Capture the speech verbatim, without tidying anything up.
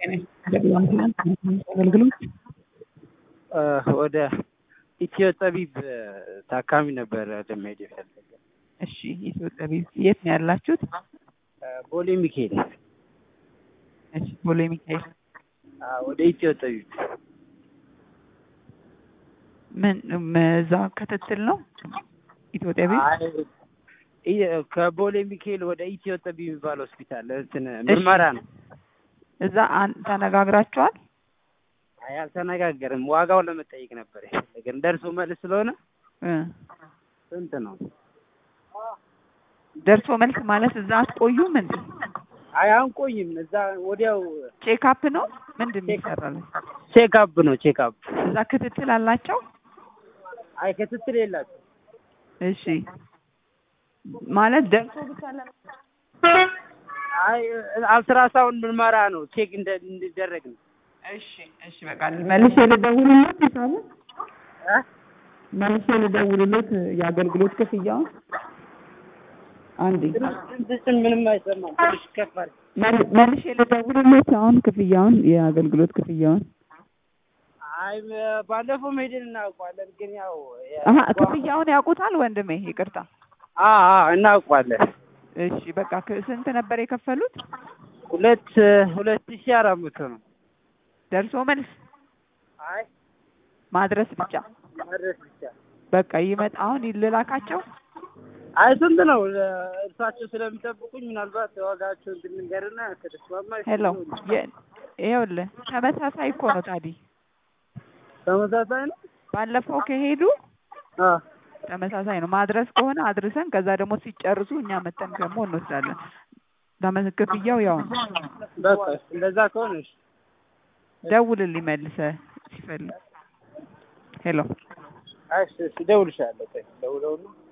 አገልግሎት ወደ ኢትዮ ጠቢብ ታካሚ ነበር ለመሄድ የፈለገ። እሺ ኢትዮ ጠቢብ የት ነው ያላችሁት? ቦሌ ሚካኤል። እሺ ቦሌ ሚካኤል። አዎ ወደ ኢትዮ ጠቢብ። ምን እዛ ክትትል ነው ኢትዮ ጠቢብ? አይ ከቦሌ ሚካኤል ወደ ኢትዮ ጠቢብ የሚባል ሆስፒታል እንትን ምርመራ ነው። እዛ ተነጋግራችኋል? አይ አልተነጋገርም። ዋጋውን ለመጠየቅ ነበር የፈለገን ደርሶ መልስ ስለሆነ እ ስንት ነው? ደርሶ መልስ ማለት እዛ አትቆዩም እንዴ? አይ አንቆይም። እዛ ወዲያው ቼክአፕ ነው ምንድን ነው ይሰራል? ቼክአፕ ነው ቼክአፕ። እዛ ክትትል አላቸው? አይ ክትትል የላቸው። እሺ ማለት ደርሶ ብቻ ለ አይ አልትራሳውንድ ምርመራ ነው ቼክ እንዲደረግ ነው። እሺ እሺ በቃ መልሼ ልደውልልዎት ይሳለ እ መልሼ ልደውልልዎት የአገልግሎት ክፍያውን አንዴ ድምፅሽን ምንም አይሰማም ትንሽ ከፍ አድርጊ። መልሼ ልደውልልዎት አሁን ክፍያውን የአገልግሎት ክፍያውን። አይ ባለፈው መሄድን እናውቀዋለን ግን ያው አሃ ክፍያውን ያውቁታል ወንድሜ? ይቅርታ አ አ እናውቀዋለን። እሺ በቃ ስንት ነበር የከፈሉት? ሁለት ሁለት ሺህ አራት መቶ ነው። ደርሶ መልስ? አይ ማድረስ ብቻ ማድረስ ብቻ። በቃ ይመጣ አሁን ይልላካቸው። አይ ስንት ነው? እርሳቸው ስለሚጠብቁኝ ምናልባት ዋጋቸው እንድንገርና ከተስማማ ሄሎ ይኸውልህ ተመሳሳይ እኮ ነው ታዲያ። ተመሳሳይ ነው። ባለፈው ከሄዱ አ ተመሳሳይ ነው። ማድረስ ከሆነ አድርሰን ከዛ ደግሞ ሲጨርሱ እኛ መተን ደግሞ እንወስዳለን። ተመዝክፍያው ያው ነው። በቃ እንደዛ ከሆነ እሺ ደውልልኝ መልሰህ ሲፈልግ። ሄሎ እሺ እሺ እደውልልሻለሁ። ደውለውልኝ